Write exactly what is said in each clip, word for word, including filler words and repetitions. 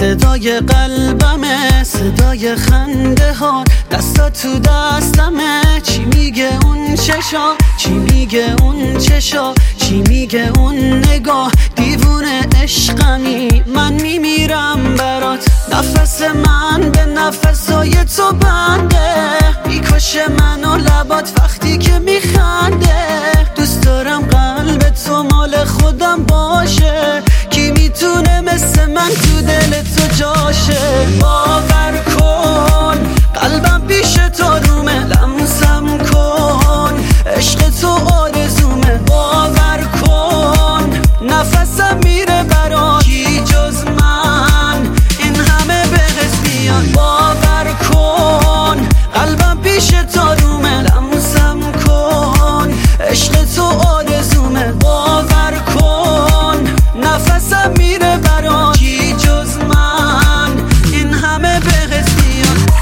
صدای قلبمه، صدای خنده ها، دستا تو دستمه. چی میگه اون چشا، چی میگه اون چشا، چی میگه اون نگاه؟ دیوونه عشقمی، من میمیرم برات. نفس من به نفسای تو بنده، میکشه منو لبات وقتی که میخنده. دوست دارم قلب تو مال خودم باشه، کی میتونه مثل من تو دل تو جاشه؟ باور کن قلبم پیش تو رومه، لمسم کن عشق تو آرزومه. باور کن نفسم میره برات، کی جز من این همه به حس میاد. باور کن قلبم پیش تو رومه، لمسم کن عشق تو آرزومه. باور کن نفسم میره برات، کی جز من این همه به حس میاد.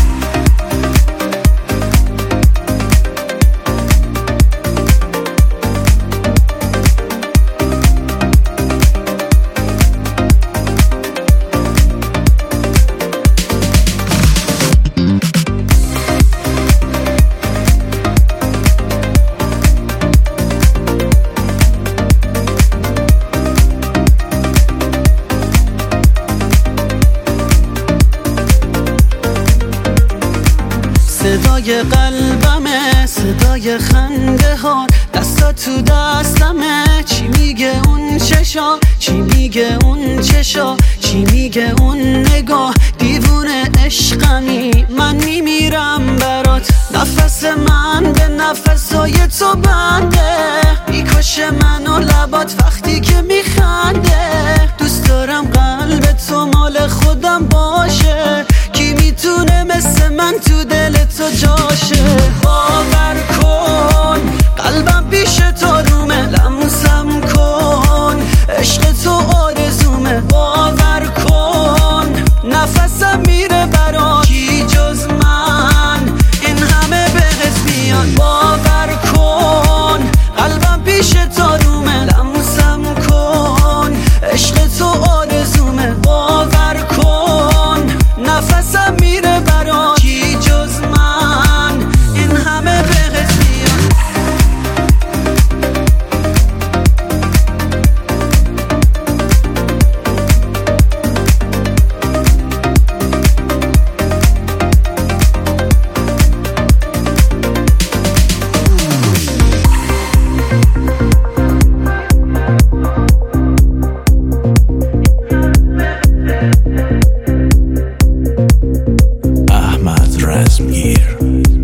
صدای قلبمه، صدای خنده ها، دستا تو دستمه. چی میگه اون چشا، چی میگه اون چشا، چی میگه اون نگاه؟ دیوونه عشقمی، من میمیرم برات. نفس من به نفسای تو بنده، میکشه منو لبات وقتی که میخنده. دوست دارم قلب تو مال خودم باشه، کی میتونه مثل من تو دل تو جاشه؟ باور کن قلبم پیش تو رومه، لمسم کن عشق تو آرزومه. باور کن نفسم میره برات، کی جز من این همه به حس میاد. باور کن قلبم پیش تو رومه، لمسم کن عشق تو آرزومه. باور کن نفسم میره برات، کی جز من این همه به حس میاد. احمد رزمگیر.